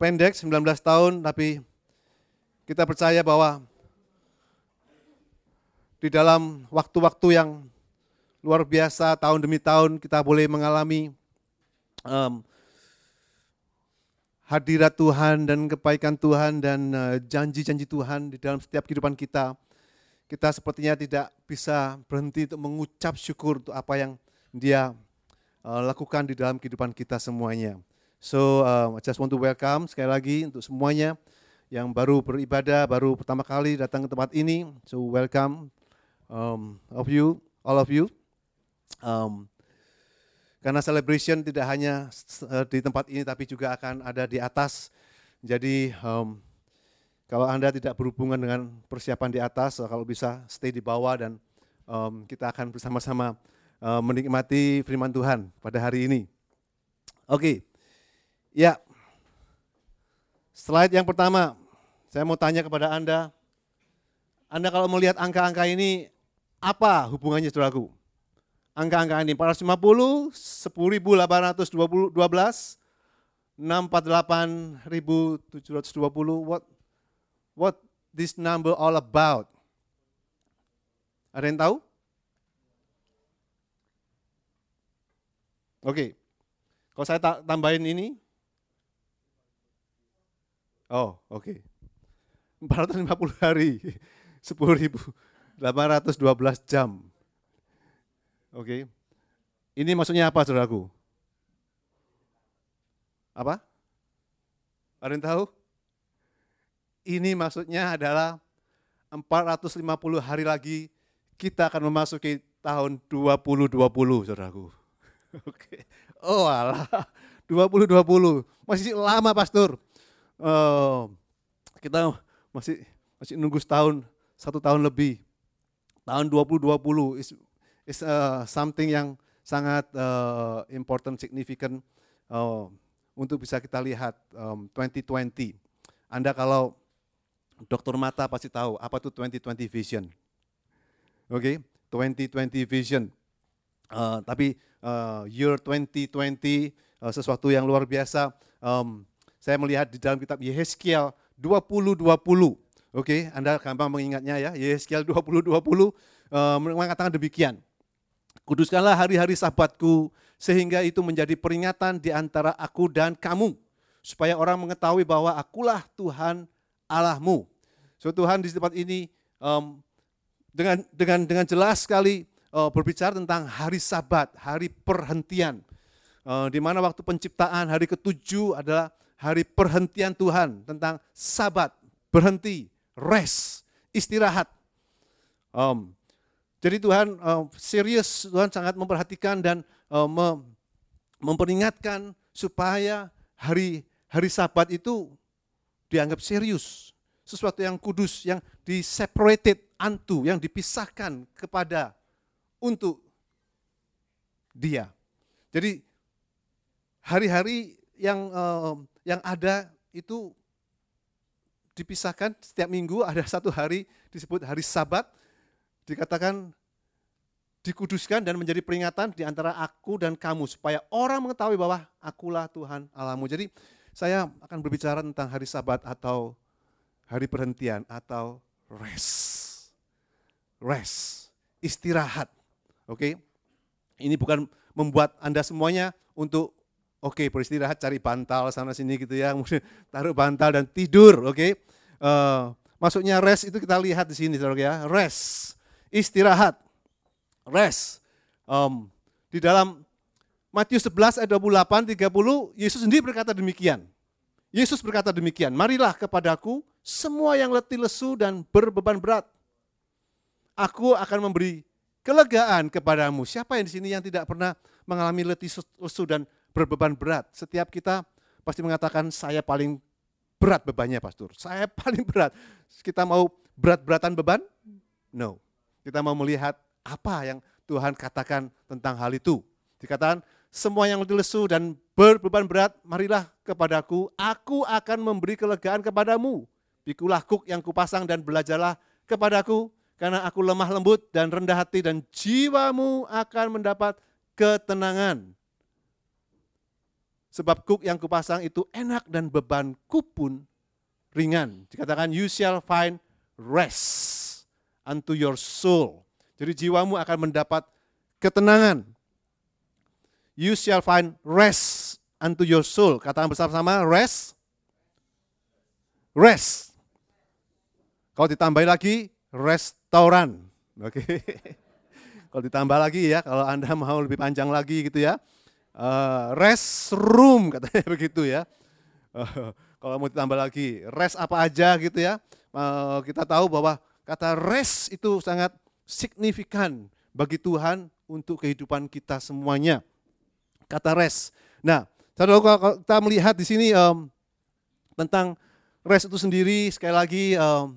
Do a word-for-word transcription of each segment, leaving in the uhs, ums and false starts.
pendek, sembilan belas tahun, tapi kita percaya bahwa di dalam waktu-waktu yang luar biasa, tahun demi tahun kita boleh mengalami um, hadirat Tuhan dan kebaikan Tuhan dan uh, janji-janji Tuhan di dalam setiap kehidupan kita. Kita sepertinya tidak bisa berhenti untuk mengucap syukur untuk apa yang Dia uh, lakukan di dalam kehidupan kita semuanya. So, uh, I just want to welcome sekali lagi untuk semuanya yang baru beribadah, baru pertama kali datang ke tempat ini. So, welcome um, of you, all of you. Um, karena celebration tidak hanya uh, di tempat ini, tapi juga akan ada di atas. Jadi, um, kalau Anda tidak berhubungan dengan persiapan di atas, kalau bisa stay di bawah dan um, kita akan bersama-sama uh, menikmati firman Tuhan pada hari ini. Oke. Okay. Ya, slide yang pertama, saya mau tanya kepada Anda, Anda kalau melihat angka-angka ini, apa hubungannya saudaraku? Angka-angka ini, empat ratus lima puluh, sepuluh ribu delapan ratus dua belas, enam ratus empat puluh delapan ribu tujuh ratus dua puluh, what, what this number all about? Ada yang tahu? Oke, okay. Kalau saya tambahin ini, oh, oke. Okay. empat ratus lima puluh hari, sepuluh ribu delapan ratus dua belas jam. Oke. Okay. Ini maksudnya apa, saudaraku? Apa? Ada yang tahu? Ini maksudnya adalah empat ratus lima puluh hari lagi kita akan memasuki tahun dua ribu dua puluh, saudaraku. Oke. Okay. Oh alah, dua ribu dua puluh. Masih lama, Pastor. Uh, kita masih masih nunggu setahun, satu tahun lebih. Tahun dua ribu dua puluh is, is uh, something yang sangat uh, important, significant uh, untuk bisa kita lihat um, dua ribu dua puluh. Anda kalau dokter mata pasti tahu apa itu dua ribu dua puluh vision. Oke, okay? dua ribu dua puluh vision. Uh, tapi uh, year dua ribu dua puluh uh, sesuatu yang luar biasa. Um, Saya melihat di dalam kitab Yehezkiel dua puluh dua puluh. Oke, okay, Anda gampang mengingatnya ya. Yehezkiel dua puluh dua puluh uh, mengatakan demikian. Kuduskanlah hari-hari Sabatku sehingga itu menjadi peringatan di antara aku dan kamu, supaya orang mengetahui bahwa akulah Tuhan Allahmu. So Tuhan di tempat ini um, dengan dengan dengan jelas sekali uh, berbicara tentang hari Sabat, hari perhentian. Uh, di mana waktu penciptaan hari ketujuh adalah hari perhentian Tuhan, tentang Sabat, berhenti, rest, istirahat. Um, jadi Tuhan uh, serius, Tuhan sangat memperhatikan dan uh, mem- memperingatkan supaya hari hari Sabat itu dianggap serius, sesuatu yang kudus, yang di-separated unto, yang dipisahkan kepada untuk Dia. Jadi hari-hari yang uh, yang ada itu dipisahkan, setiap minggu ada satu hari disebut hari Sabat, dikatakan dikuduskan dan menjadi peringatan di antara aku dan kamu, supaya orang mengetahui bahwa akulah Tuhan Allahmu. Jadi saya akan berbicara tentang hari Sabat atau hari perhentian atau rest. Rest, istirahat. Oke. Ini bukan membuat Anda semuanya untuk oke, beristirahat, cari bantal sana sini gitu ya, taruh bantal dan tidur, oke. Uh, maksudnya rest itu kita lihat di sini, saudara ya, rest, istirahat, rest. Um, di dalam Matius sebelas ayat dua puluh delapan tiga puluh, Yesus sendiri berkata demikian. Yesus berkata demikian, marilah kepadaku semua yang letih lesu dan berbeban berat. Aku akan memberi kelegaan kepadamu. Siapa yang di sini yang tidak pernah mengalami letih lesu dan berbeban berat? Setiap kita pasti mengatakan saya paling berat bebannya, Pastor. Saya paling berat. Kita mau berat-beratan beban? No. Kita mau melihat apa yang Tuhan katakan tentang hal itu. Dikatakan semua yang letih lesu dan berbeban berat, marilah kepadaku, aku akan memberi kelegaan kepadamu. Pikulah kuk yang kupasang dan belajarlah kepadaku, karena aku lemah lembut dan rendah hati, dan jiwamu akan mendapat ketenangan. Sebab kuk yang kupasang itu enak dan bebanku pun ringan. Dikatakan you shall find rest unto your soul. Jadi jiwamu akan mendapat ketenangan. You shall find rest unto your soul. Katakan bersama-sama, rest. Rest. Kalau ditambahin lagi, restoran. Oke. Kalau ditambah lagi ya, kalau Anda mau lebih panjang lagi gitu ya. Uh, rest room katanya begitu ya. Uh, kalau mau ditambah lagi, rest apa aja gitu ya. Uh, kita tahu bahwa kata rest itu sangat signifikan bagi Tuhan untuk kehidupan kita semuanya. Kata rest. Nah, kalau kita melihat di sini um, tentang rest itu sendiri, sekali lagi um,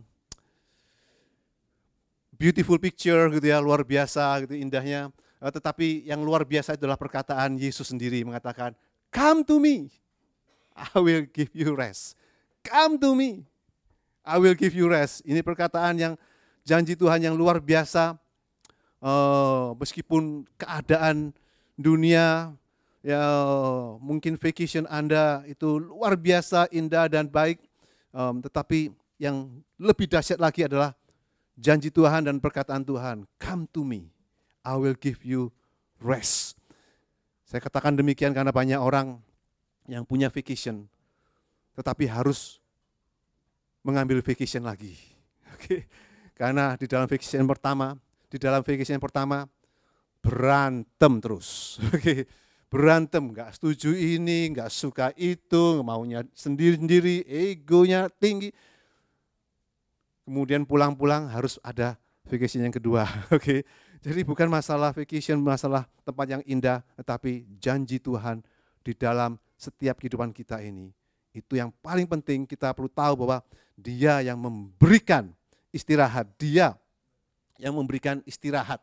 beautiful picture gitu ya, luar biasa gitu indahnya. Uh, tetapi yang luar biasa adalah perkataan Yesus sendiri mengatakan, "Come to me, I will give you rest. Come to me, I will give you rest." Ini perkataan yang janji Tuhan yang luar biasa. Uh, meskipun keadaan dunia, ya mungkin vacation Anda itu luar biasa indah dan baik, um, tetapi yang lebih dahsyat lagi adalah janji Tuhan dan perkataan Tuhan. Come to me, I will give you rest. Saya katakan demikian karena banyak orang yang punya vacation, tetapi harus mengambil vacation lagi. Oke, karena di dalam vacation pertama, di dalam vacation pertama berantem terus. Oke, berantem, nggak setuju ini, nggak suka itu, maunya sendiri-sendiri, egonya tinggi. Kemudian pulang-pulang harus ada vacation yang kedua. Oke, jadi bukan masalah vacation, masalah tempat yang indah, tetapi janji Tuhan di dalam setiap kehidupan kita ini. Itu yang paling penting, kita perlu tahu bahwa Dia yang memberikan istirahat, Dia yang memberikan istirahat.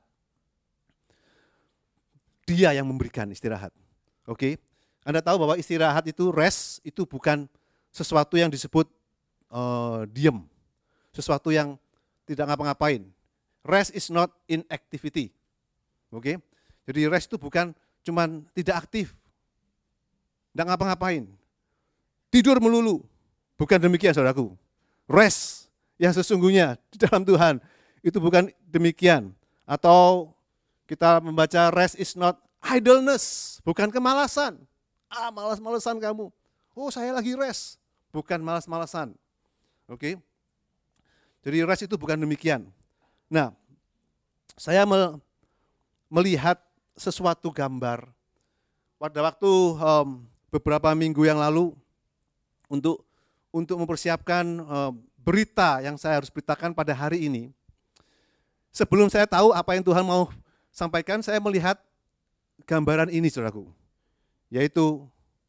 Dia yang memberikan istirahat. Oke, Anda tahu bahwa istirahat itu, rest, itu bukan sesuatu yang disebut uh, diem. Sesuatu yang tidak ngapa-ngapain. Rest is not inactivity. Oke, jadi rest itu bukan cuman tidak aktif, tidak ngapa-ngapain, tidur melulu. Bukan demikian saudaraku. Rest yang sesungguhnya di dalam Tuhan itu bukan demikian. Atau kita membaca rest is not idleness, bukan kemalasan. Ah, malas-malasan kamu. Oh, saya lagi rest, bukan malas-malasan. Oke. Jadi rest itu bukan demikian. Nah, saya melihat sesuatu gambar pada waktu um, beberapa minggu yang lalu untuk untuk mempersiapkan um, berita yang saya harus beritakan pada hari ini. Sebelum saya tahu apa yang Tuhan mau sampaikan, saya melihat gambaran ini, saudaraku, yaitu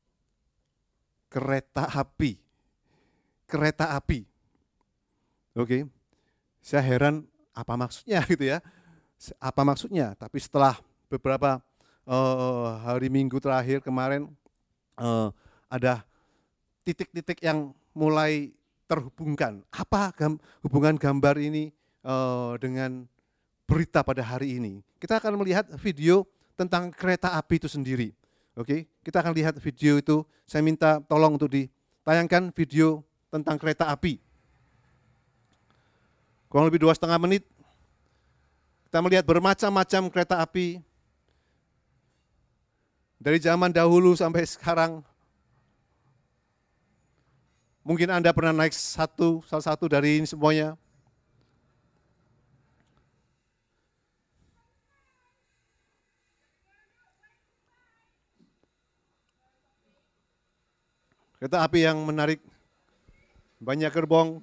kereta api. Kereta api. Oke, saya heran apa maksudnya gitu ya, apa maksudnya. Tapi setelah beberapa uh, hari minggu terakhir kemarin uh, ada titik-titik yang mulai terhubungkan. Apa gam, hubungan gambar ini uh, dengan berita pada hari ini? Kita akan melihat video tentang kereta api itu sendiri. Oke, kita akan lihat video itu. Saya minta tolong untuk ditayangkan video tentang kereta api. Kurang lebih dua setengah menit, kita melihat bermacam-macam kereta api, dari zaman dahulu sampai sekarang. Mungkin Anda pernah naik satu, salah satu dari ini semuanya. Kereta api yang menarik, banyak gerbong.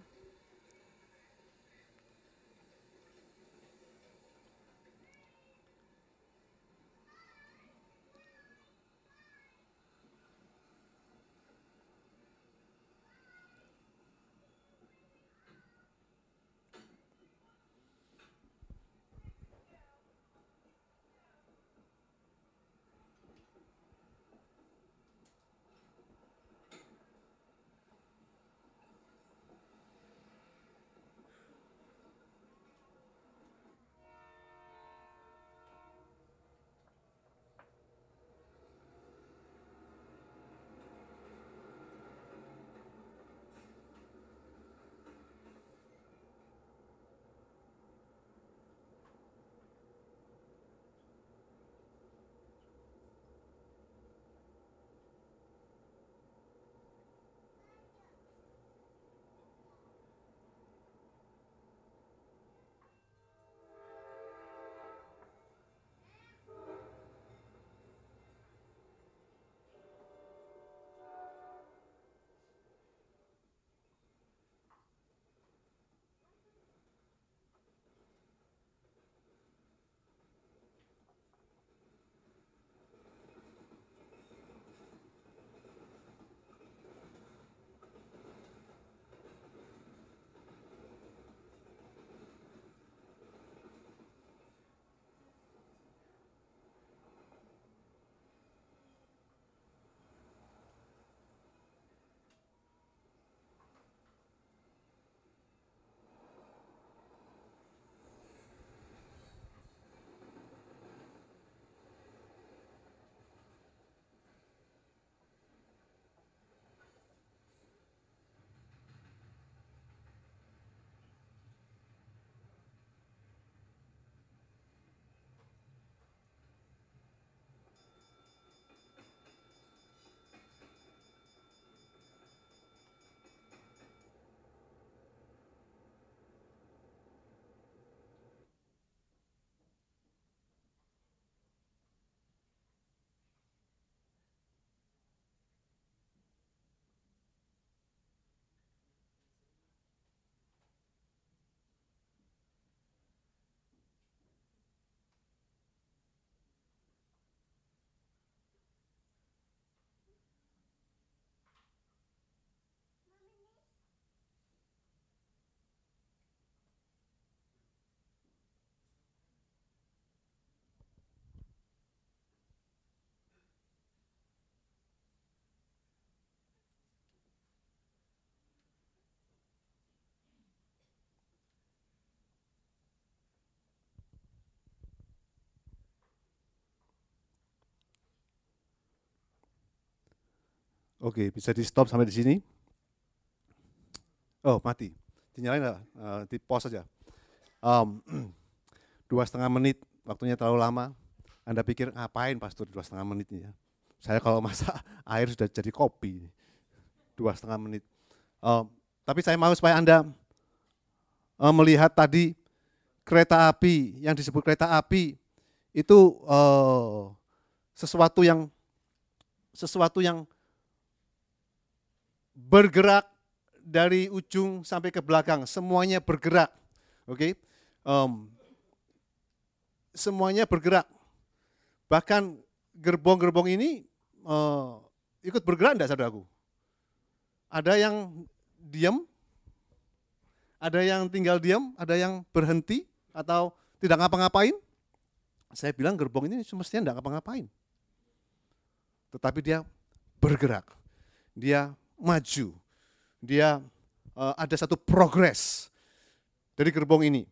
Oke, bisa di stop sampai di sini. Oh, mati. Dinyalain nggak? Uh, di pause saja. Um, dua setengah menit, waktunya terlalu lama. Anda pikir ngapain pastor dua setengah menit ini ya? Saya kalau masak air sudah jadi kopi. Dua setengah menit. Um, tapi saya mau supaya Anda um, melihat tadi kereta api, yang disebut kereta api itu uh, sesuatu yang sesuatu yang bergerak dari ujung sampai ke belakang, semuanya bergerak, oke? Okay? Um, semuanya bergerak. Bahkan gerbong-gerbong ini uh, ikut bergerak enggak, saudaraku? Ada yang diam, ada yang tinggal diam, ada yang berhenti atau tidak ngapa-ngapain. Saya bilang gerbong ini semestinya enggak ngapa-ngapain. Tetapi dia bergerak, dia maju. Dia uh, ada satu progres dari gerbong ini.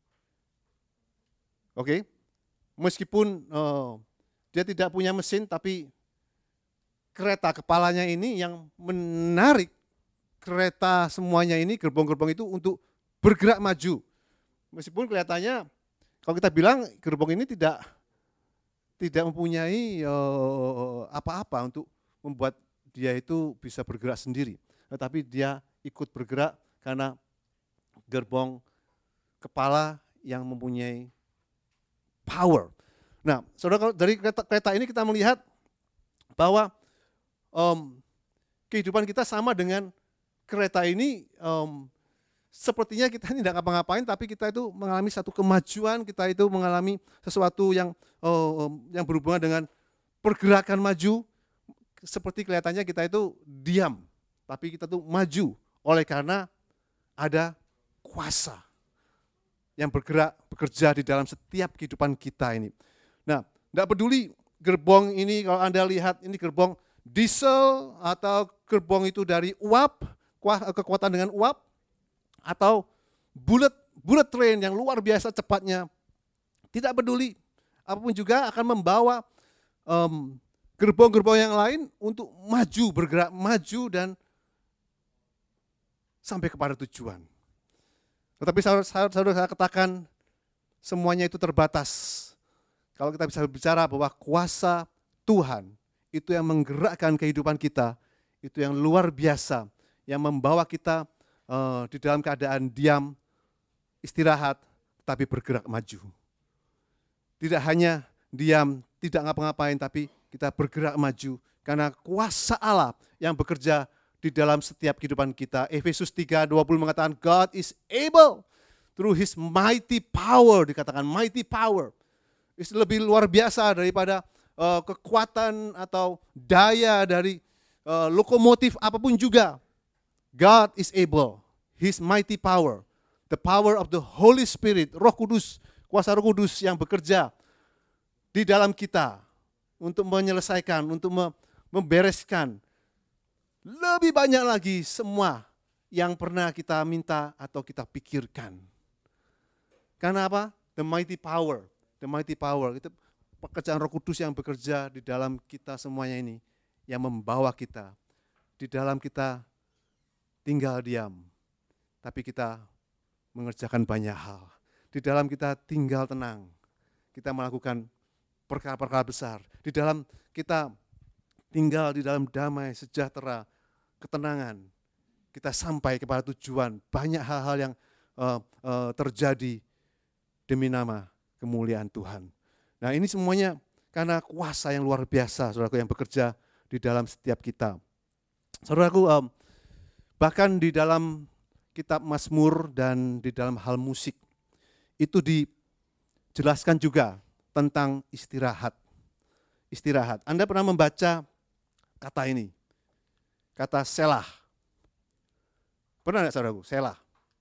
Oke, okay? Meskipun uh, dia tidak punya mesin, tapi kereta kepalanya ini yang menarik kereta semuanya ini, gerbong-gerbong itu untuk bergerak maju. Meskipun kelihatannya, kalau kita bilang gerbong ini tidak tidak mempunyai uh, apa-apa untuk membuat dia itu bisa bergerak sendiri. Tetapi dia ikut bergerak karena gerbong kepala yang mempunyai power. Nah, saudara, dari kereta, kereta ini kita melihat bahwa um, kehidupan kita sama dengan kereta ini. Um, sepertinya kita tidak ngapa-ngapain, tapi kita itu mengalami satu kemajuan, kita itu mengalami sesuatu yang um, yang berhubungan dengan pergerakan maju. Seperti kelihatannya kita itu diam, tapi kita tuh maju oleh karena ada kuasa yang bergerak, bekerja di dalam setiap kehidupan kita ini. Nah, tidak peduli gerbong ini, kalau Anda lihat ini gerbong diesel atau gerbong itu dari uap, kekuatan dengan uap, atau bullet, bullet train yang luar biasa cepatnya. Tidak peduli, apapun juga akan membawa um, gerbong-gerbong yang lain untuk maju, bergerak maju dan sampai kepada tujuan. Tetapi saudara saya katakan semuanya itu terbatas. Kalau kita bisa bicara bahwa kuasa Tuhan itu yang menggerakkan kehidupan kita, itu yang luar biasa, yang membawa kita uh, di dalam keadaan diam, istirahat, tapi bergerak maju. Tidak hanya diam, tidak ngapa-ngapain, tapi kita bergerak maju karena kuasa Allah yang bekerja di dalam setiap kehidupan kita. Efesus tiga dua puluh mengatakan God is able through his mighty power, dikatakan mighty power. Itu lebih luar biasa daripada uh, kekuatan atau daya dari uh, lokomotif apapun juga. God is able, his mighty power, the power of the Holy Spirit, Roh Kudus, kuasa Roh Kudus yang bekerja di dalam kita untuk menyelesaikan, untuk membereskan lebih banyak lagi semua yang pernah kita minta atau kita pikirkan. Karena apa? The mighty power, the mighty power, itu pekerjaan Roh Kudus yang bekerja di dalam kita semuanya ini, yang membawa kita, di dalam kita tinggal diam, tapi kita mengerjakan banyak hal. Di dalam kita tinggal tenang, kita melakukan perkara-perkara besar. Di dalam kita tinggal di dalam damai, sejahtera, ketenangan, kita sampai kepada tujuan. Banyak hal-hal yang uh, uh, terjadi demi nama kemuliaan Tuhan. Nah, ini semuanya karena kuasa yang luar biasa, saudaraku, yang bekerja di dalam setiap kita. Saudaraku, um, bahkan di dalam kitab Mazmur dan di dalam hal musik, itu dijelaskan juga tentang istirahat. Istirahat. Anda pernah membaca kata ini? Kata selah. Pernah enggak, saudaraku? Selah.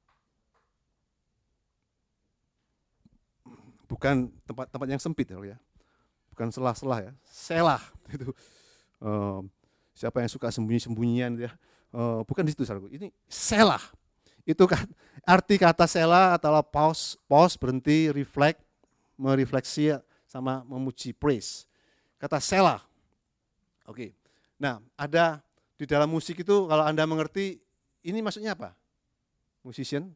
Bukan tempat-tempat yang sempit ya. Bukan selah-selah ya. Selah itu. Um, siapa yang suka sembunyi-sembunyian ya. Uh, bukan di situ, saudaraku. Ini selah. Itu kan arti kata selah adalah pause, pause berhenti, reflect, merefleksi sama memuji, praise. Kata selah. Oke. Nah, ada Di dalam musik itu kalau Anda mengerti, ini maksudnya apa? Musician?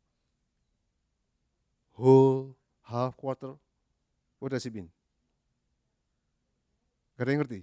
Whole, half, quarter? What does it mean? Gak ada yang ngerti?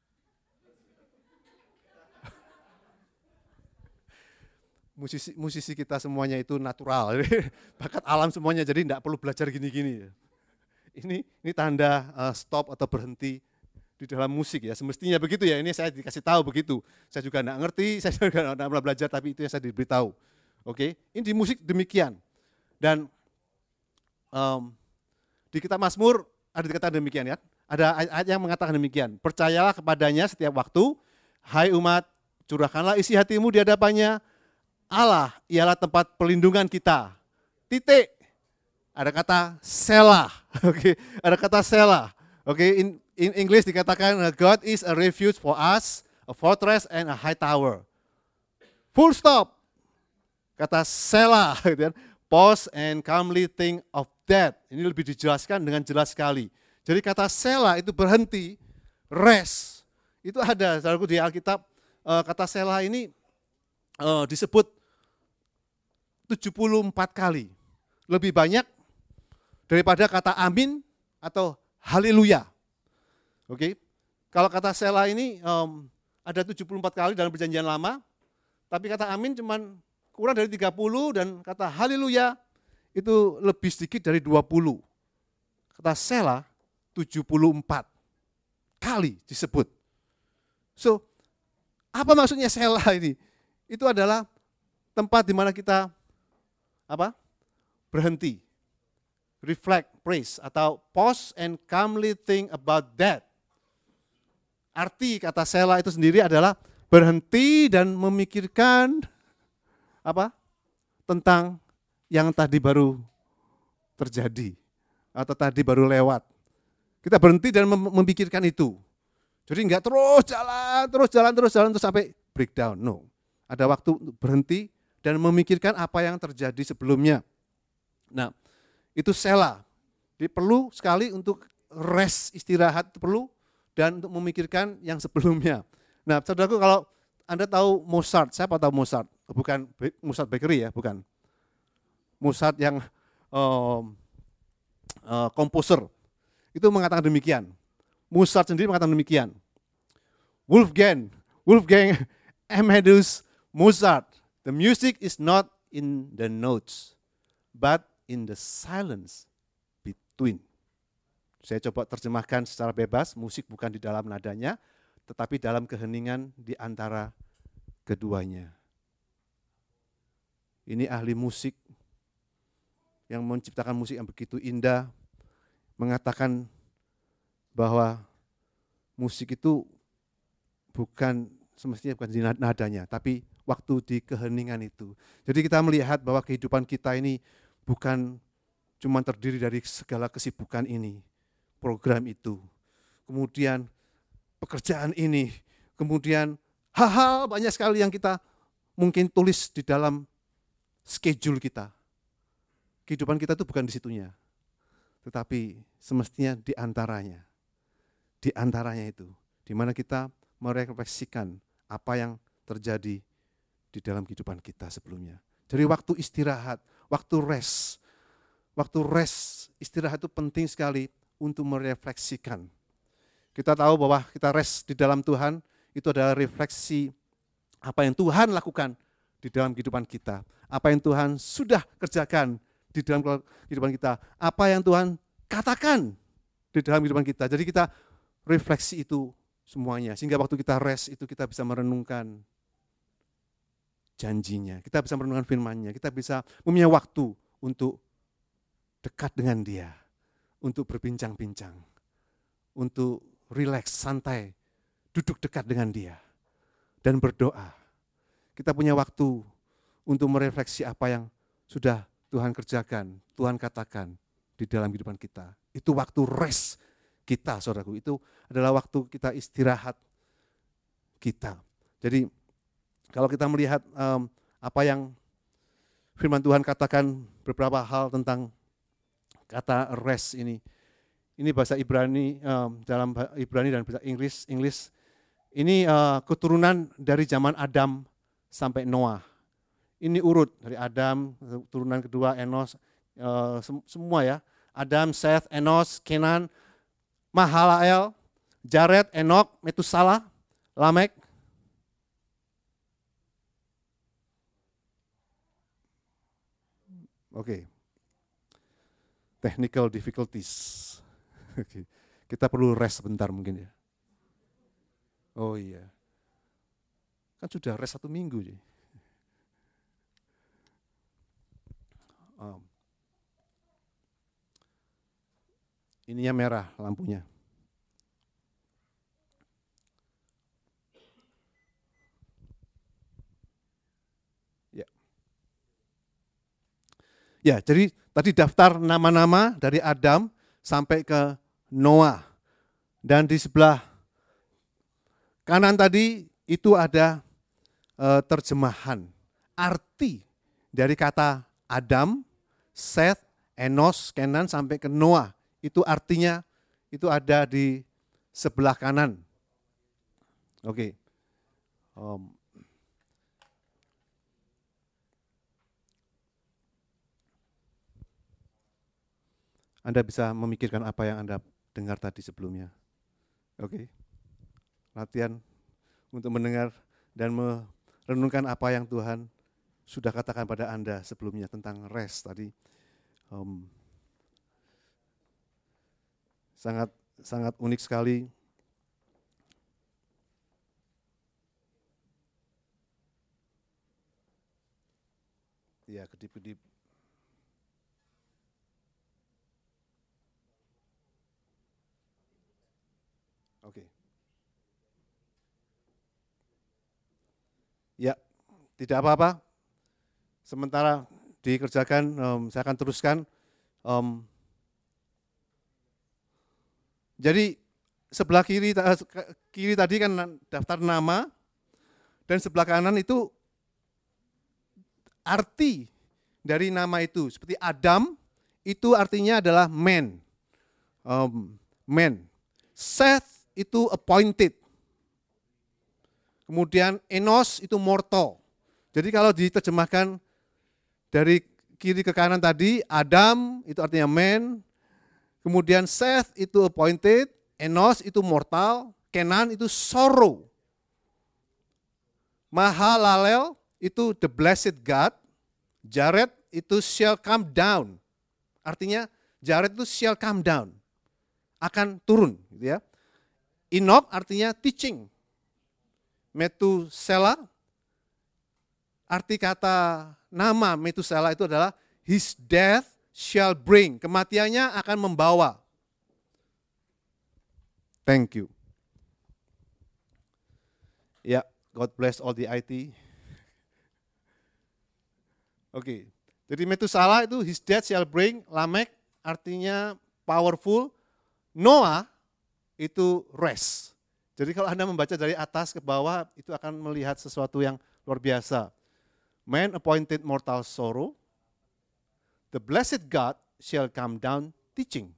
Musisi, musisi kita semuanya itu natural, bakat alam semuanya, jadi tidak perlu belajar gini-gini. Ini ini tanda uh, stop atau berhenti di dalam musik ya, semestinya begitu ya, ini saya dikasih tahu begitu. Saya juga tidak ngerti, saya juga tidak pernah belajar, tapi itu yang saya diberitahu. Oke, ini di musik demikian. Dan um, di kitab Mazmur ada dikatakan demikian ya, ada ayat yang mengatakan demikian, percayalah kepadanya setiap waktu, hai umat, curahkanlah isi hatimu di hadapannya, Allah ialah tempat perlindungan kita. Titik. Ada kata Selah. Oke, ada kata Selah. Oke, in in English dikatakan God is a refuge for us, a fortress and a high tower. Full stop. Kata Selah, gitu kan. Pause and calmly think of that. Ini lebih dijelaskan dengan jelas sekali. Jadi kata Selah itu berhenti, rest. Itu ada, saudaraku, di Alkitab, kata Selah ini disebut tujuh puluh empat kali. Lebih banyak daripada kata amin atau haleluya. Oke. Kalau kata Selah ini um, ada tujuh puluh empat kali dalam Perjanjian Lama, tapi kata amin cuman kurang dari tiga puluh dan kata haleluya itu lebih sedikit dari dua puluh. Kata Selah tujuh puluh empat kali disebut. So, apa maksudnya Selah ini? Itu adalah tempat di mana kita apa? Berhenti, reflect, praise, atau pause and calmly think about that. Arti kata Selah itu sendiri adalah berhenti dan memikirkan apa? Tentang yang tadi baru terjadi atau tadi baru lewat. Kita berhenti dan memikirkan itu. Jadi enggak terus jalan, terus jalan, terus jalan terus sampai breakdown. No. Ada waktu untuk berhenti dan memikirkan apa yang terjadi sebelumnya. Nah, itu Selah. Jadi perlu sekali untuk rest, istirahat perlu, dan untuk memikirkan yang sebelumnya. Nah, saudaraku, kalau Anda tahu Mozart, siapa tahu Mozart? Bukan Mozart Bakery ya, bukan. Mozart yang um, uh, komposer, itu mengatakan demikian. Mozart sendiri mengatakan demikian. Wolfgang, Wolfgang Amadeus Mozart, the music is not in the notes, but in the silence between. Saya coba terjemahkan secara bebas, musik bukan di dalam nadanya, tetapi dalam keheningan di antara keduanya. Ini ahli musik yang menciptakan musik yang begitu indah, mengatakan bahwa musik itu bukan semestinya bukan di nadanya, tapi waktu di keheningan itu. Jadi kita melihat bahwa kehidupan kita ini bukan cuma terdiri dari segala kesibukan ini, program itu, kemudian pekerjaan ini, kemudian hal-hal banyak sekali yang kita mungkin tulis di dalam schedule kita. Kehidupan kita itu bukan di situnya, tetapi semestinya di antaranya. Di antaranya itu, di mana kita merefleksikan apa yang terjadi di dalam kehidupan kita sebelumnya. Jadi waktu istirahat, waktu rest, waktu rest, istirahat itu penting sekali untuk merefleksikan. Kita tahu bahwa kita rest di dalam Tuhan, itu adalah refleksi apa yang Tuhan lakukan di dalam kehidupan kita. Apa yang Tuhan sudah kerjakan di dalam kehidupan kita. Apa yang Tuhan katakan di dalam kehidupan kita. Jadi kita refleksi itu semuanya. Sehingga waktu kita rest itu kita bisa merenungkan janjinya. Kita bisa merenungkan firman-Nya. Kita bisa mempunyai waktu untuk dekat dengan Dia. Untuk berbincang-bincang. Untuk rileks, santai. Duduk dekat dengan Dia. Dan berdoa. Kita punya waktu untuk merefleksi apa yang sudah Tuhan kerjakan, Tuhan katakan di dalam kehidupan kita. Itu waktu rest kita, saudaraku. Itu adalah waktu kita istirahat kita. Jadi kalau kita melihat um, apa yang firman Tuhan katakan beberapa hal tentang kata rest ini. Ini bahasa Ibrani, um, dalam Ibrani dan bahasa Inggris, Inggris Ini uh, keturunan dari zaman Adam sampai Noah. Ini urut dari Adam, turunan kedua Enos, uh, sem- semua ya. Adam, Seth, Enos, Kenan, Mahalalel, Jared, Enok, Metusala, Lamek. Oke. Okay. Technical difficulties. Okay. Kita perlu rest sebentar mungkin ya. Oh iya. Kan sudah rest satu minggu. Jadi. Um. Ininya merah lampunya. Ya. Ya, jadi tadi daftar nama-nama dari Adam sampai ke Noah. Dan di sebelah kanan tadi itu ada e, terjemahan arti dari kata Adam, Seth, Enos, Kenan sampai ke Noah. Itu artinya itu ada di sebelah kanan. Oke. Okay. Um, Anda bisa memikirkan apa yang Anda dengar tadi sebelumnya. Oke. Okay. Latihan untuk mendengar dan merenungkan apa yang Tuhan sudah katakan pada Anda sebelumnya tentang rest tadi. Um, sangat sangat unik sekali. Ya, kedip-kedip. Oke. Ya, tidak apa-apa. Sementara dikerjakan, um, saya akan teruskan. Um, jadi sebelah kiri, kiri tadi kan daftar nama, dan sebelah kanan itu arti dari nama itu. Seperti Adam, itu artinya adalah man. Um, man. Seth itu appointed. Kemudian Enos itu mortal. Jadi kalau diterjemahkan dari kiri ke kanan tadi, Adam itu artinya man. Kemudian Seth itu appointed. Enos itu mortal. Kenan itu sorrow. Mahalalel itu the blessed God. Jared itu shall come down. Artinya Jared itu shall come down. Akan turun. Gitu ya. Enoch artinya teaching. Metusela, arti kata nama Metusela itu adalah his death shall bring. Kematiannya akan membawa. Thank you. Ya, God bless all the I T. Oke, okay. Jadi Metusela itu his death shall bring. Lamek artinya powerful. Noah itu rest. Jadi kalau Anda membaca dari atas ke bawah, itu akan melihat sesuatu yang luar biasa. Man appointed mortal sorrow, the blessed God shall come down teaching.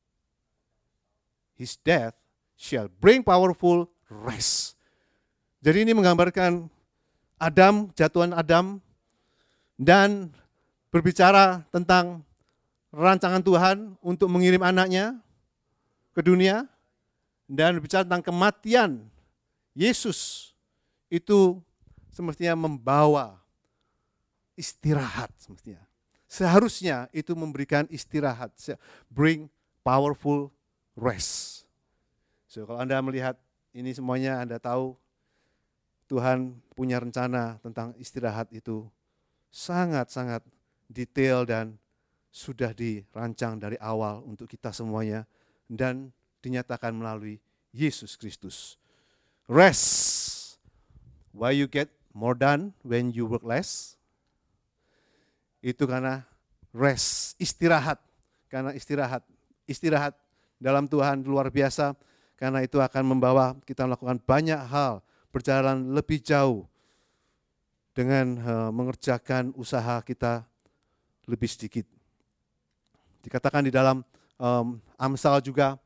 His death shall bring powerful rest. Jadi ini menggambarkan Adam, jatuhan Adam, dan berbicara tentang rancangan Tuhan untuk mengirim anaknya ke dunia, dan berbicara tentang kematian Yesus itu semestinya membawa istirahat semestinya. Seharusnya itu memberikan istirahat, bring powerful rest. So kalau Anda melihat ini semuanya, Anda tahu Tuhan punya rencana tentang istirahat itu sangat-sangat detail dan sudah dirancang dari awal untuk kita semuanya dan dinyatakan melalui Yesus Kristus. Rest. Why you get more done when you work less? Itu karena rest, istirahat. Karena istirahat. Istirahat dalam Tuhan luar biasa. Karena itu akan membawa kita melakukan banyak hal, berjalan lebih jauh dengan uh, mengerjakan usaha kita lebih sedikit. Dikatakan di dalam um, Amsal juga,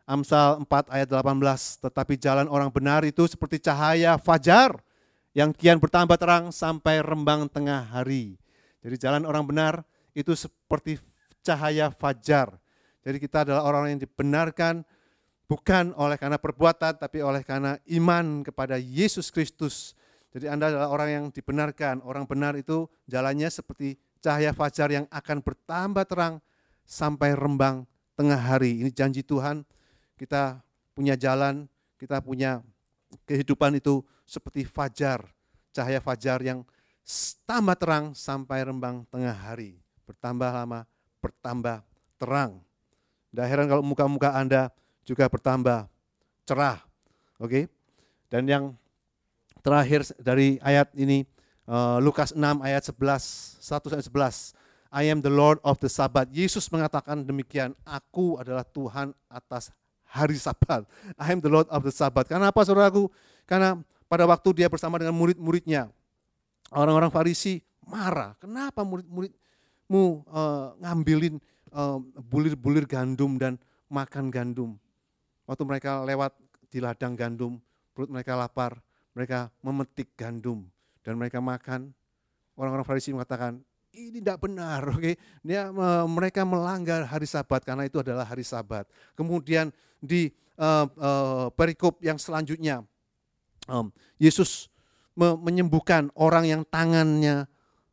Amsal empat ayat delapan belas, tetapi jalan orang benar itu seperti cahaya fajar yang kian bertambah terang sampai rembang tengah hari. Jadi jalan orang benar itu seperti cahaya fajar. Jadi kita adalah orang yang dibenarkan bukan oleh karena perbuatan, tapi oleh karena iman kepada Yesus Kristus. Jadi Anda adalah orang yang dibenarkan. Orang benar itu jalannya seperti cahaya fajar yang akan bertambah terang sampai rembang tengah hari. Ini janji Tuhan. Kita punya jalan, kita punya kehidupan itu seperti fajar, cahaya fajar yang tambah terang sampai rembang tengah hari. Bertambah lama, bertambah terang. Tidak heran kalau muka-muka Anda juga bertambah cerah. Oke? Dan yang terakhir dari ayat ini, Lukas enam ayat sebelas, satu sampai sebelas. I am the Lord of the Sabbath. Yesus mengatakan demikian, aku adalah Tuhan atas hari Sabat. I am the Lord of the Sabbath. Karena apa saudaraku? Karena pada waktu dia bersama dengan murid-muridnya, orang-orang Farisi marah. Kenapa murid-muridmu uh, ngambilin uh, bulir-bulir gandum dan makan gandum? Waktu mereka lewat di ladang gandum, perut mereka lapar, mereka memetik gandum dan mereka makan. Orang-orang Farisi mengatakan, ini tidak benar, oke? Okay? Dia mereka melanggar hari Sabat karena itu adalah hari Sabat. Kemudian di uh, uh, perikop yang selanjutnya, um, Yesus me- menyembuhkan orang yang tangannya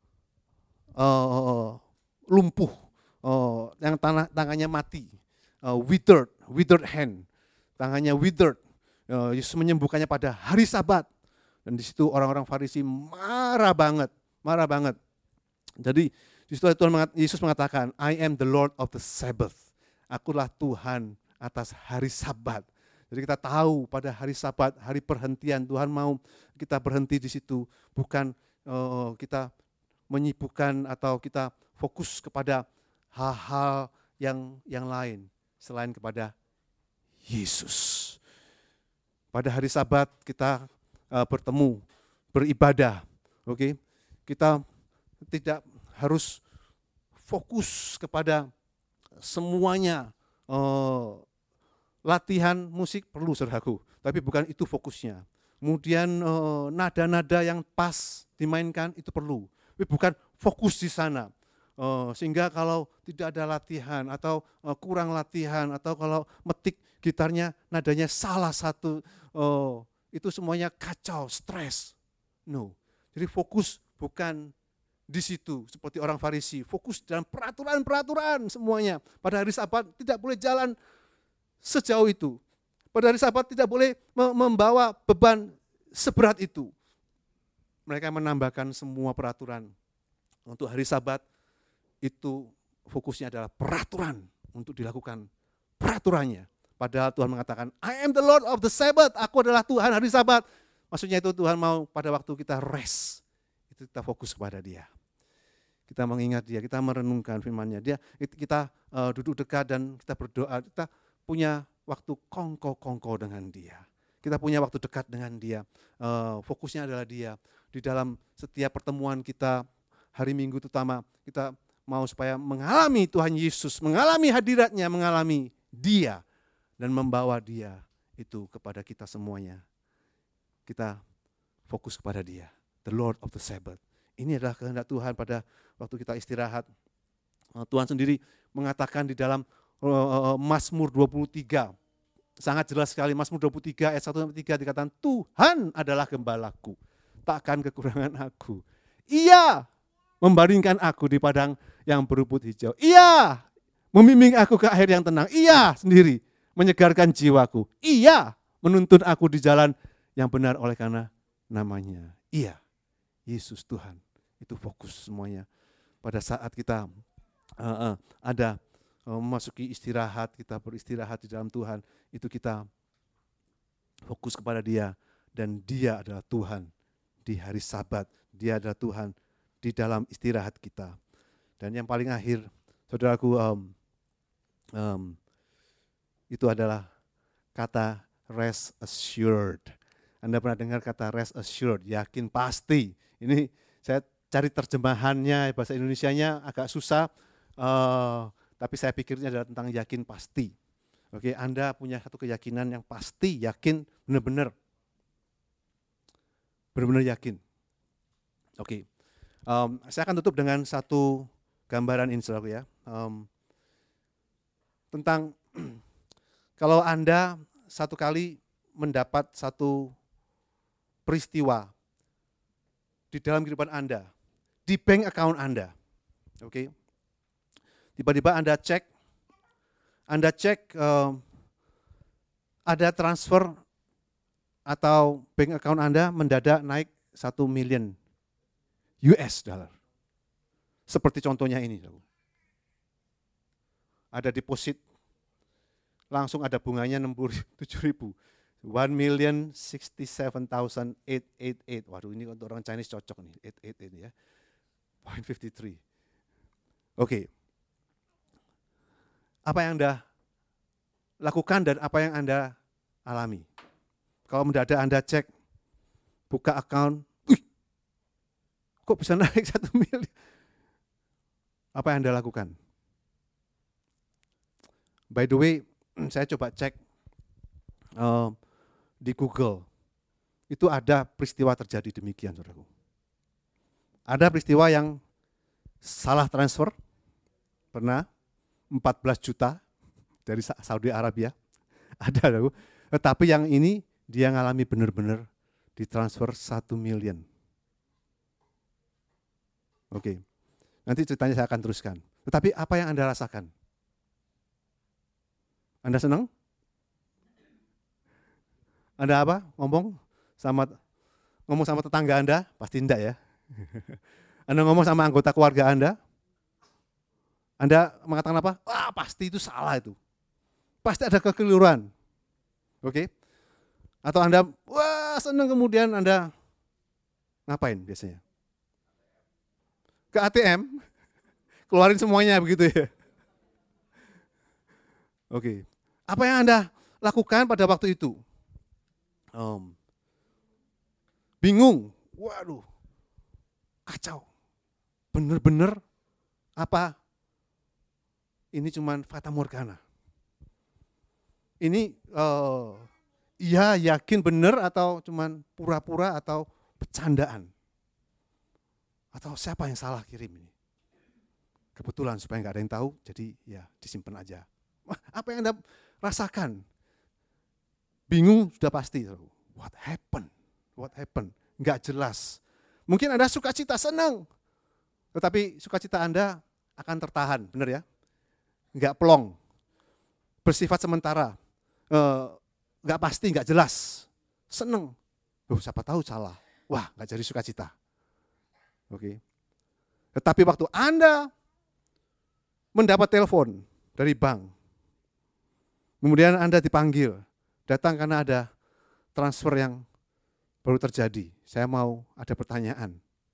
uh, lumpuh, uh, yang tanah, tangannya mati, uh, withered, withered hand, tangannya withered. Uh, Yesus menyembuhkannya pada hari Sabat. Dan di situ orang-orang Farisi marah banget, marah banget. Jadi di situ Tuhan Yesus mengatakan, I am the Lord of the Sabbath. Akulah Tuhan atas hari Sabat. Jadi kita tahu pada hari Sabat, hari perhentian, Tuhan mau kita berhenti di situ, bukan uh, kita menyibukkan atau kita fokus kepada hal-hal yang yang lain selain kepada Yesus. Pada hari Sabat kita uh, bertemu, beribadah, oke? Okay? Kita tidak harus fokus kepada semuanya. Uh, latihan musik perlu saudaraku, tapi bukan itu fokusnya. Kemudian uh, nada-nada yang pas dimainkan itu perlu, tapi bukan fokus di sana. Uh, sehingga kalau tidak ada latihan atau uh, kurang latihan atau kalau metik gitarnya nadanya salah satu, uh, itu semuanya kacau, stres. No, jadi fokus bukan di situ, seperti orang Farisi, fokus dalam peraturan-peraturan semuanya. Pada hari Sabat tidak boleh jalan sejauh itu. Pada hari Sabat tidak boleh membawa beban seberat itu. Mereka menambahkan semua peraturan. Untuk hari Sabat itu fokusnya adalah peraturan untuk dilakukan peraturannya. Padahal Tuhan mengatakan, I am the Lord of the Sabbath. Aku adalah Tuhan hari Sabat. Maksudnya itu Tuhan mau pada waktu kita rest, itu kita fokus kepada Dia. Kita mengingat Dia, kita merenungkan firman-Nya. Dia, kita uh, duduk dekat dan kita berdoa. Kita punya waktu kongko-kongko dengan Dia. Kita punya waktu dekat dengan Dia. Uh, fokusnya adalah Dia. Di dalam setiap pertemuan kita, hari Minggu terutama, kita mau supaya mengalami Tuhan Yesus, mengalami hadirat-Nya, mengalami Dia, dan membawa Dia itu kepada kita semuanya. Kita fokus kepada Dia, the Lord of the Sabbath. Ini adalah kehendak Tuhan pada waktu kita istirahat. Tuhan sendiri mengatakan di dalam uh, Mazmur dua puluh tiga, sangat jelas sekali, Mazmur dua puluh tiga ayat satu sampai tiga dikatakan, Tuhan adalah gembalaku, takkan kekurangan aku. Ia membaringkan aku di padang yang berumput hijau. Ia membimbing aku ke air yang tenang. Ia sendiri menyegarkan jiwaku. Ia menuntun aku di jalan yang benar oleh karena namanya. Ia, Yesus Tuhan. Itu fokus semuanya. Pada saat kita uh, uh, ada uh, memasuki istirahat, kita beristirahat di dalam Tuhan, itu kita fokus kepada Dia. Dan Dia adalah Tuhan di hari Sabat. Dia adalah Tuhan di dalam istirahat kita. Dan yang paling akhir, saudaraku, um, um, itu adalah kata rest assured. Anda pernah dengar kata rest assured, yakin pasti. Ini saya cari terjemahannya, bahasa Indonesianya agak susah, uh, tapi saya pikirnya adalah tentang yakin pasti. Oke, Anda punya satu keyakinan yang pasti, yakin, benar-benar. Benar-benar yakin. Oke, um, saya akan tutup dengan satu gambaran ini, saudaraku ya. Um, tentang kalau Anda satu kali mendapat satu peristiwa di dalam kehidupan Anda, di bank account Anda, oke, tiba-tiba Anda cek, Anda cek um, ada transfer atau bank account Anda mendadak naik satu miliar U S dollar. Seperti contohnya ini. Ada deposit, langsung ada bunganya enam puluh tujuh ribu. one million sixty-seven thousand eight hundred eighty-eight. Waduh, ini untuk orang Chinese cocok nih, eight eight eight ya. point five three. Oke. Apa yang Anda lakukan dan apa yang Anda alami? Kalau mendadak Anda cek, buka account, wih, kok bisa naik satu miliar? Apa yang Anda lakukan? By the way, saya coba cek uh, di Google, itu ada peristiwa terjadi demikian, saudaraku. Ada peristiwa yang salah transfer, pernah empat belas juta dari Saudi Arabia, ada, saudaraku. Tetapi yang ini dia ngalami benar-benar ditransfer satu miliar. Oke, nanti ceritanya saya akan teruskan. Tetapi apa yang Anda rasakan? Anda senang? Anda apa? Ngomong sama ngomong sama tetangga Anda? Pasti enggak ya. Anda ngomong sama anggota keluarga Anda? Anda mengatakan apa? Wah, pasti itu salah itu. Pasti ada kekeliruan. Oke? Atau Anda, wah senang, kemudian Anda ngapain biasanya? Ke A T M? Keluarin semuanya begitu ya. Oke, apa yang Anda lakukan pada waktu itu? Um, bingung, waduh, kacau, bener-bener apa? Ini cuman fata morgana. Ini uh, iya yakin bener atau cuman pura-pura atau bercandaan? Atau siapa yang salah kirim ini? Kebetulan supaya nggak ada yang tahu, jadi ya disimpan aja. Apa yang Anda rasakan? Bingung sudah pasti. What happened? What happened? Enggak jelas. Mungkin Anda sukacita, senang. Tetapi sukacita Anda akan tertahan, benar ya? Enggak plong. Bersifat sementara. Enggak pasti, enggak jelas. Senang. Loh, siapa tahu salah. Wah, enggak jadi sukacita. Oke. Tetapi waktu Anda mendapat telepon dari bank, kemudian Anda dipanggil, datang karena ada transfer yang baru terjadi. Saya mau ada pertanyaan.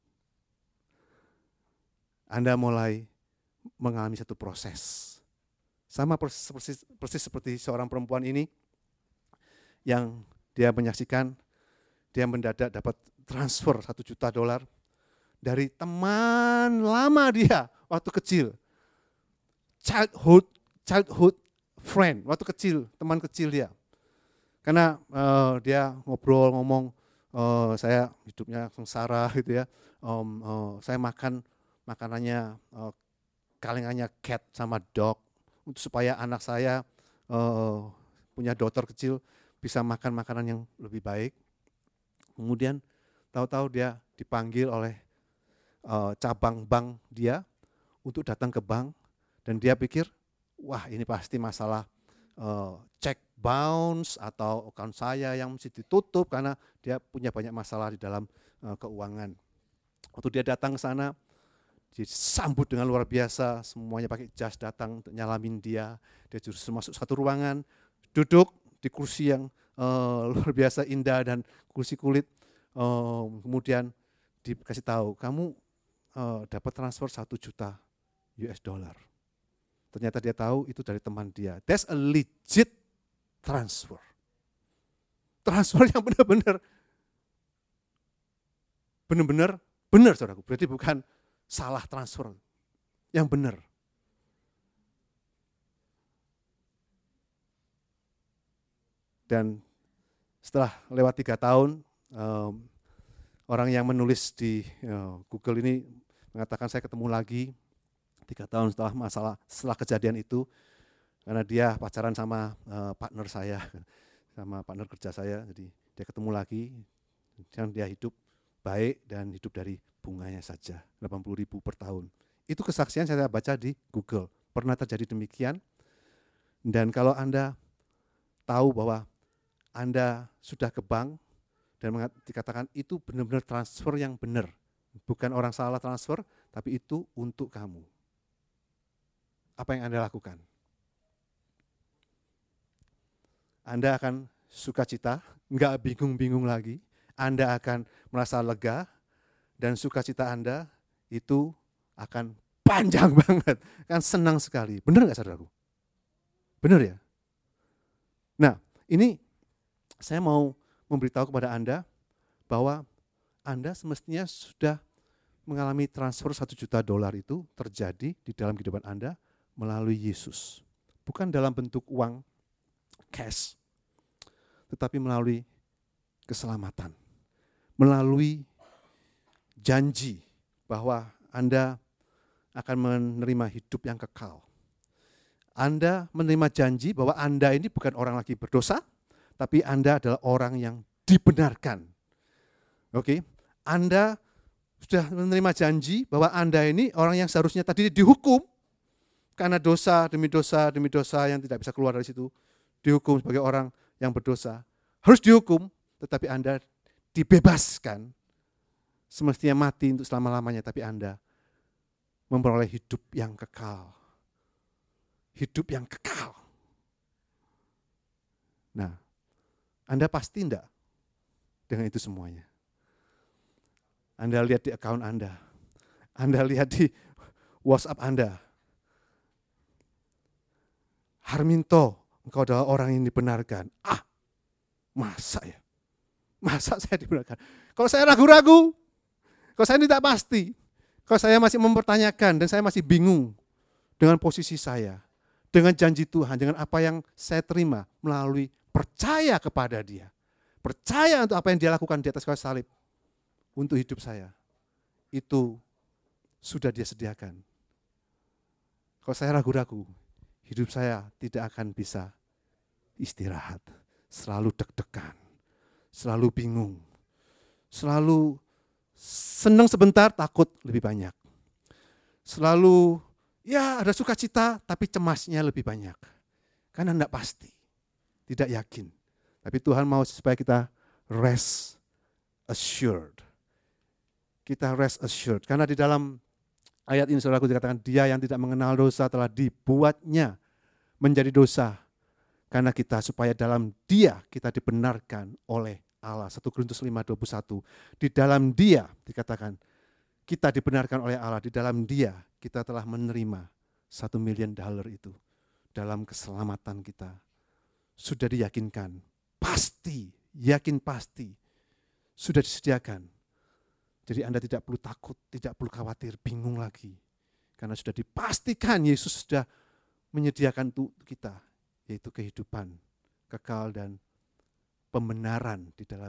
Anda mulai mengalami satu proses. Sama persis, persis, persis seperti seorang perempuan ini yang dia menyaksikan, dia mendadak dapat transfer satu juta dolar dari teman lama dia waktu kecil. Childhood, childhood friend, waktu kecil, teman kecil dia. Karena uh, dia ngobrol, ngomong, uh, saya hidupnya sengsara gitu ya. Um, uh, saya makan makanannya, uh, kalengannya cat sama dog, untuk supaya anak saya uh, punya daughter kecil bisa makan makanan yang lebih baik. Kemudian tahu-tahu dia dipanggil oleh uh, cabang bank dia untuk datang ke bank, dan dia pikir, wah ini pasti masalah uh, cek bounce atau account saya yang mesti ditutup karena dia punya banyak masalah di dalam uh, keuangan. Waktu dia datang ke sana, disambut dengan luar biasa, semuanya pakai jas datang untuk nyalamin dia. Dia justru masuk satu ruangan, duduk di kursi yang uh, luar biasa indah dan kursi kulit. Uh, kemudian dikasih tahu, kamu uh, dapat transfer satu juta U S dollar. Ternyata dia tahu itu dari teman dia. That's a legit transfer. Transfer yang benar-benar, benar-benar benar, saudaraku. Berarti bukan salah transfer, yang benar. Dan setelah lewat tiga tahun, um, orang yang menulis di uh, Google ini mengatakan saya ketemu lagi tiga tahun setelah masalah, setelah kejadian itu, karena dia pacaran sama uh, partner saya, sama partner kerja saya, jadi dia ketemu lagi, dan dia hidup baik dan hidup dari bunganya saja, delapan puluh ribu per tahun. Itu kesaksian saya baca di Google, pernah terjadi demikian. Dan kalau Anda tahu bahwa Anda sudah ke bank dan dikatakan itu benar-benar transfer yang benar, bukan orang salah transfer, tapi itu untuk kamu. Apa yang Anda lakukan? Anda akan sukacita, enggak bingung-bingung lagi. Anda akan merasa lega, dan sukacita Anda itu akan panjang banget, kan senang sekali. Benar nggak saudaraku? Benar ya? Nah, ini saya mau memberitahu kepada Anda bahwa Anda semestinya sudah mengalami transfer satu juta dolar itu terjadi di dalam kehidupan Anda melalui Yesus. Bukan dalam bentuk uang cash, tetapi melalui keselamatan. Melalui janji bahwa Anda akan menerima hidup yang kekal. Anda menerima janji bahwa Anda ini bukan orang lagi berdosa, tapi Anda adalah orang yang dibenarkan. Oke, Anda sudah menerima janji bahwa Anda ini orang yang seharusnya tadi dihukum karena dosa demi dosa demi dosa yang tidak bisa keluar dari situ, dihukum sebagai orang yang berdosa, harus dihukum, tetapi Anda dibebaskan, semestinya mati untuk selama-lamanya, tapi Anda memperoleh hidup yang kekal. Hidup yang kekal. Nah, Anda pasti enggak dengan itu semuanya. Anda lihat di account Anda. Anda lihat di WhatsApp Anda. Harminto, engkau adalah orang yang dibenarkan. Ah, masa ya? Masa saya dibenarkan? Kalau saya ragu-ragu, kalau saya tidak pasti, kalau saya masih mempertanyakan dan saya masih bingung dengan posisi saya, dengan janji Tuhan, dengan apa yang saya terima melalui percaya kepada Dia. Percaya untuk apa yang Dia lakukan di atas kayu salib untuk hidup saya. Itu sudah Dia sediakan. Kalau saya ragu-ragu, hidup saya tidak akan bisa istirahat. Selalu deg-degan, selalu bingung, selalu senang sebentar, takut lebih banyak. Selalu ya ada sukacita, tapi cemasnya lebih banyak. Karena tidak pasti, tidak yakin. Tapi Tuhan mau supaya kita rest assured. Kita rest assured. Karena di dalam ayat ini saudaraku dikatakan, dia yang tidak mengenal dosa telah dibuatnya menjadi dosa. Karena kita supaya dalam Dia kita dibenarkan oleh Allah. satu Korintus lima dua puluh satu. Di dalam Dia dikatakan, kita dibenarkan oleh Allah. Di dalam Dia kita telah menerima satu miliar dolar itu. Dalam keselamatan kita. Sudah diyakinkan. Pasti, yakin pasti. Sudah disediakan. Jadi Anda tidak perlu takut, tidak perlu khawatir, bingung lagi. Karena sudah dipastikan Yesus sudah menyediakan untuk kita. Yaitu kehidupan, kekal dan pembenaran di dalam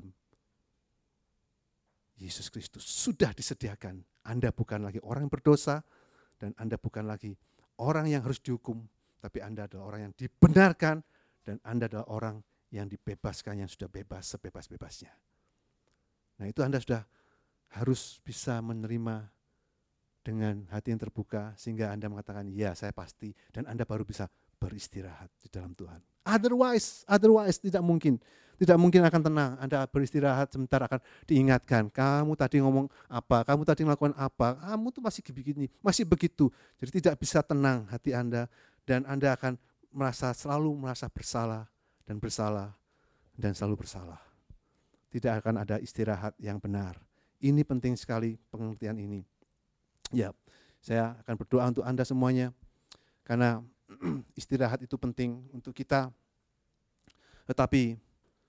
Yesus Kristus. Sudah disediakan. Anda bukan lagi orang yang berdosa, dan Anda bukan lagi orang yang harus dihukum, tapi Anda adalah orang yang dibenarkan, dan Anda adalah orang yang dibebaskan, yang sudah bebas sebebas-bebasnya. Nah itu Anda sudah harus bisa menerima dengan hati yang terbuka, sehingga Anda mengatakan, ya saya pasti, dan Anda baru bisa beristirahat di dalam Tuhan. Otherwise, otherwise tidak mungkin. Tidak mungkin akan tenang. Anda beristirahat sebentar akan diingatkan. Kamu tadi ngomong apa? Kamu tadi melakukan apa? Kamu tuh masih begini, masih begitu. Jadi tidak bisa tenang hati Anda. Dan Anda akan merasa selalu merasa bersalah dan bersalah dan selalu bersalah. Tidak akan ada istirahat yang benar. Ini penting sekali pengertian ini. Ya, saya akan berdoa untuk Anda semuanya. Karena istirahat itu penting untuk kita. Tetapi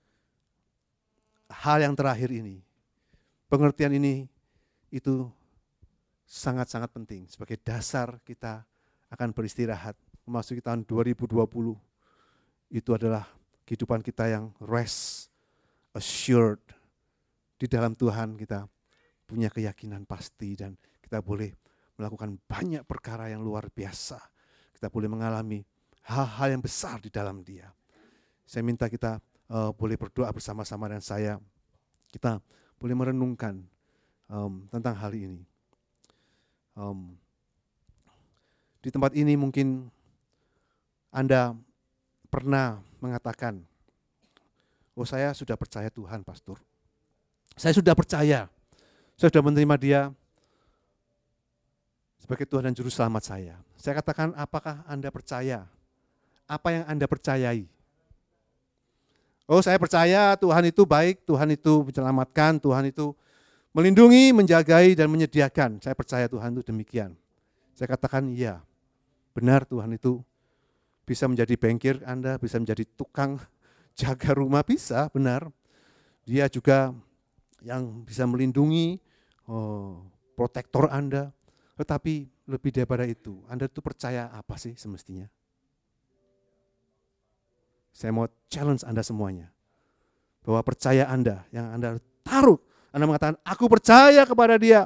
hal yang terakhir ini, pengertian ini itu sangat-sangat penting sebagai dasar kita akan beristirahat memasuki tahun dua ribu dua puluh. Itu adalah kehidupan kita yang rest, assured. Di dalam Tuhan kita punya keyakinan pasti dan kita boleh melakukan banyak perkara yang luar biasa. Kita boleh mengalami hal-hal yang besar di dalam Dia. Saya minta kita uh, boleh berdoa bersama-sama dengan saya. Kita boleh merenungkan um, tentang hal ini. Um, di tempat ini mungkin Anda pernah mengatakan, oh saya sudah percaya Tuhan, Pastor. Saya sudah percaya, saya sudah menerima Dia sebagai Tuhan dan Juru Selamat saya. Saya katakan, apakah Anda percaya? Apa yang Anda percayai? Oh saya percaya Tuhan itu baik, Tuhan itu menyelamatkan, Tuhan itu melindungi, menjagai, dan menyediakan. Saya percaya Tuhan itu demikian. Saya katakan iya, benar Tuhan itu bisa menjadi bankir Anda, bisa menjadi tukang jaga rumah, bisa, benar. Dia juga yang bisa melindungi, oh, protektor Anda. Tetapi lebih daripada itu, Anda itu percaya apa sih semestinya? Saya mau challenge Anda semuanya, bahwa percaya Anda, yang Anda taruh, Anda mengatakan, aku percaya kepada Dia.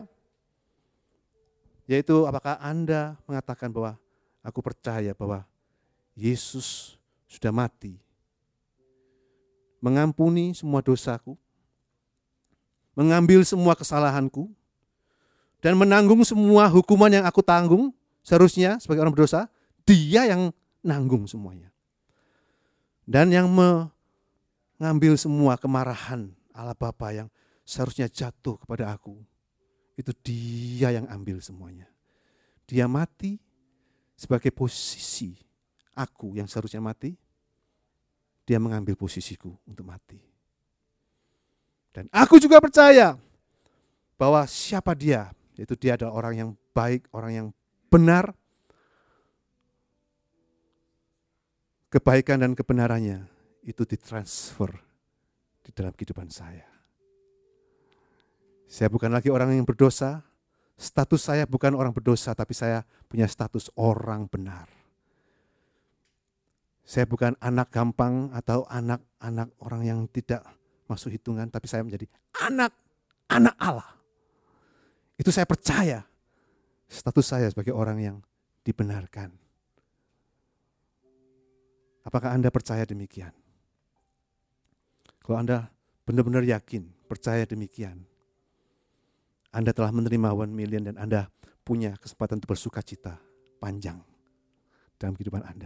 Yaitu apakah Anda mengatakan bahwa aku percaya bahwa Yesus sudah mati, mengampuni semua dosaku, mengambil semua kesalahanku, dan menanggung semua hukuman yang aku tanggung, seharusnya sebagai orang berdosa, Dia yang nanggung semuanya. Dan yang mengambil semua kemarahan Allah Bapa yang seharusnya jatuh kepada aku, itu Dia yang ambil semuanya. Dia mati sebagai posisi aku yang seharusnya mati, Dia mengambil posisiku untuk mati. Dan aku juga percaya bahwa siapa Dia, yaitu Dia adalah orang yang baik, orang yang benar. Kebaikan dan kebenarannya itu ditransfer di dalam kehidupan saya. Saya bukan lagi orang yang berdosa, status saya bukan orang berdosa, tapi saya punya status orang benar. Saya bukan anak gampang atau anak-anak orang yang tidak masuk hitungan, tapi saya menjadi anak-anak Allah. Itu saya percaya, status saya sebagai orang yang dibenarkan. Apakah Anda percaya demikian? Kalau Anda benar-benar yakin, percaya demikian, Anda telah menerima one million dan Anda punya kesempatan untuk bersuka cita panjang dalam kehidupan Anda.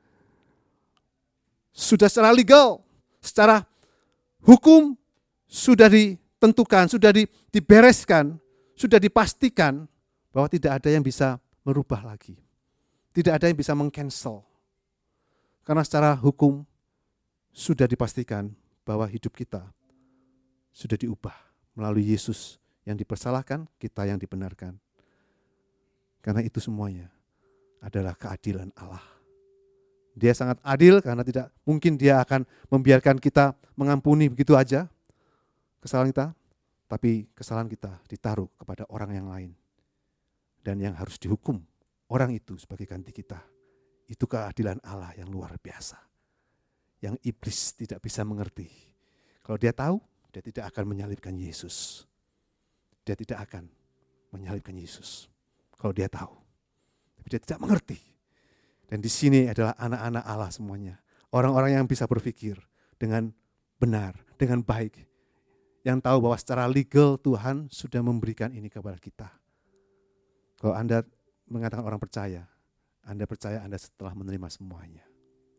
Sudah secara legal, secara hukum, sudah ditentukan, sudah dibereskan, sudah dipastikan bahwa tidak ada yang bisa merubah lagi. Tidak ada yang bisa meng-cancel. Karena secara hukum sudah dipastikan bahwa hidup kita sudah diubah melalui Yesus yang dipersalahkan, kita yang dibenarkan. Karena itu semuanya adalah keadilan Allah. Dia sangat adil karena tidak mungkin Dia akan membiarkan kita mengampuni begitu aja kesalahan kita, tapi kesalahan kita ditaruh kepada orang yang lain. Dan yang harus dihukum orang itu sebagai ganti kita. Itu keadilan Allah yang luar biasa. Yang iblis tidak bisa mengerti. Kalau dia tahu, dia tidak akan menyalibkan Yesus. Dia tidak akan menyalibkan Yesus. Kalau dia tahu. Tapi dia tidak mengerti. Dan di sini adalah anak-anak Allah semuanya. Orang-orang yang bisa berpikir dengan benar, dengan baik. Yang tahu bahwa secara legal Tuhan sudah memberikan ini kepada kita. Kalau Anda mengatakan orang percaya, Anda percaya Anda setelah menerima semuanya.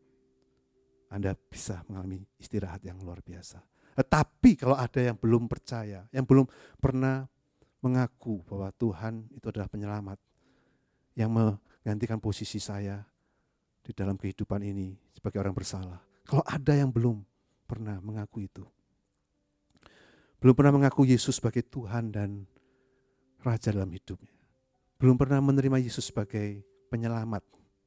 Anda bisa mengalami istirahat yang luar biasa. Tetapi kalau ada yang belum percaya, yang belum pernah mengaku bahwa Tuhan itu adalah penyelamat, yang menggantikan posisi saya di dalam kehidupan ini sebagai orang bersalah. Kalau ada yang belum pernah mengaku itu, belum pernah mengaku Yesus sebagai Tuhan dan Raja dalam hidupnya, belum pernah menerima Yesus sebagai penyelamat.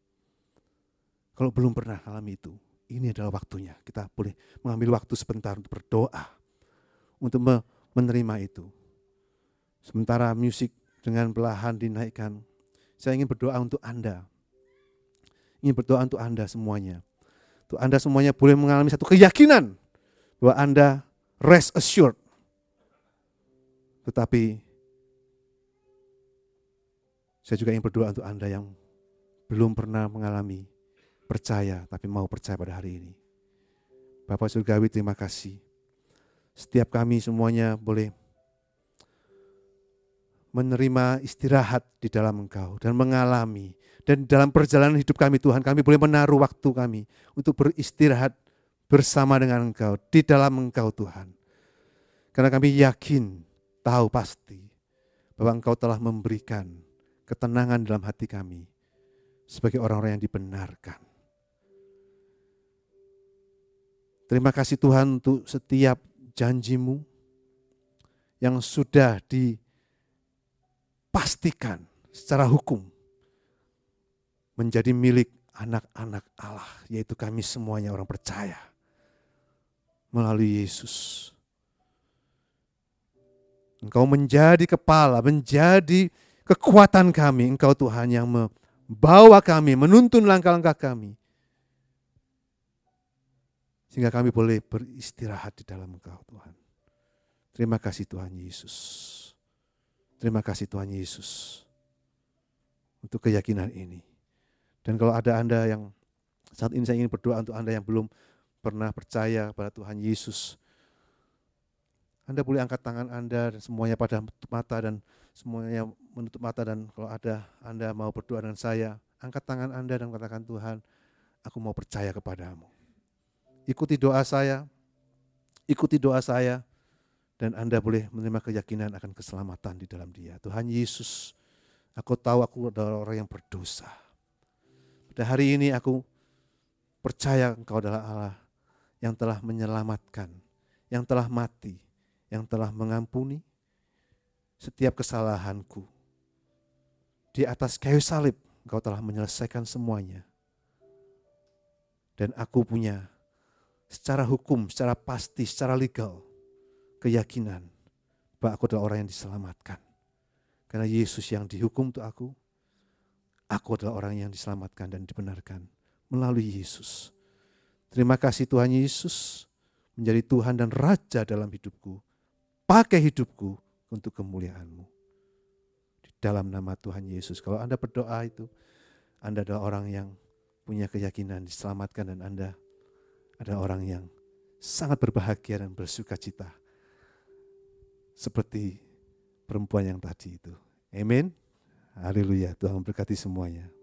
Kalau belum pernah alami itu, ini adalah waktunya. Kita boleh mengambil waktu sebentar untuk berdoa, untuk menerima itu. Sementara musik dengan perlahan dinaikkan, saya ingin berdoa untuk Anda. Ingin berdoa untuk Anda semuanya. Untuk Anda semuanya boleh mengalami satu keyakinan bahwa Anda rest assured. Tetapi saya juga ingin berdoa untuk Anda yang belum pernah mengalami percaya, tapi mau percaya pada hari ini. Bapak Surgawi, terima kasih. Setiap kami semuanya boleh menerima istirahat di dalam Engkau dan mengalami. Dan dalam perjalanan hidup kami Tuhan, kami boleh menaruh waktu kami untuk beristirahat bersama dengan Engkau, di dalam Engkau Tuhan. Karena kami yakin, tahu pasti bahwa Engkau telah memberikan ketenangan dalam hati kami sebagai orang-orang yang dibenarkan. Terima kasih Tuhan untuk setiap janji-Mu yang sudah dipastikan secara hukum menjadi milik anak-anak Allah, yaitu kami semuanya orang percaya melalui Yesus. Engkau menjadi kepala, menjadi kekuatan kami. Engkau Tuhan yang membawa kami, menuntun langkah-langkah kami. Sehingga kami boleh beristirahat di dalam Engkau Tuhan. Terima kasih Tuhan Yesus. Terima kasih Tuhan Yesus untuk keyakinan ini. Dan kalau ada Anda yang saat ini saya ingin berdoa untuk Anda yang belum pernah percaya pada Tuhan Yesus. Anda boleh angkat tangan Anda dan semuanya pada menutup mata dan semuanya menutup mata, dan kalau ada Anda mau berdoa dengan saya, angkat tangan Anda dan katakan, Tuhan, aku mau percaya kepadamu. Ikuti doa saya, ikuti doa saya, dan Anda boleh menerima keyakinan akan keselamatan di dalam Dia. Tuhan Yesus, aku tahu aku adalah orang yang berdosa. Pada hari ini aku percaya Engkau adalah Allah yang telah menyelamatkan, yang telah mati, yang telah mengampuni setiap kesalahanku. Di atas kayu salib, Engkau telah menyelesaikan semuanya. Dan aku punya secara hukum, secara pasti, secara legal, keyakinan bahwa aku adalah orang yang diselamatkan. Karena Yesus yang dihukum untuk aku, aku adalah orang yang diselamatkan dan dibenarkan melalui Yesus. Terima kasih Tuhan Yesus menjadi Tuhan dan Raja dalam hidupku. Pakai hidupku untuk kemuliaan-Mu. Di dalam nama Tuhan Yesus. Kalau Anda berdoa itu, Anda adalah orang yang punya keyakinan diselamatkan, dan Anda adalah orang yang sangat berbahagia dan bersuka cita. Seperti perempuan yang tadi itu. Amin. Haleluya. Tuhan memberkati semuanya.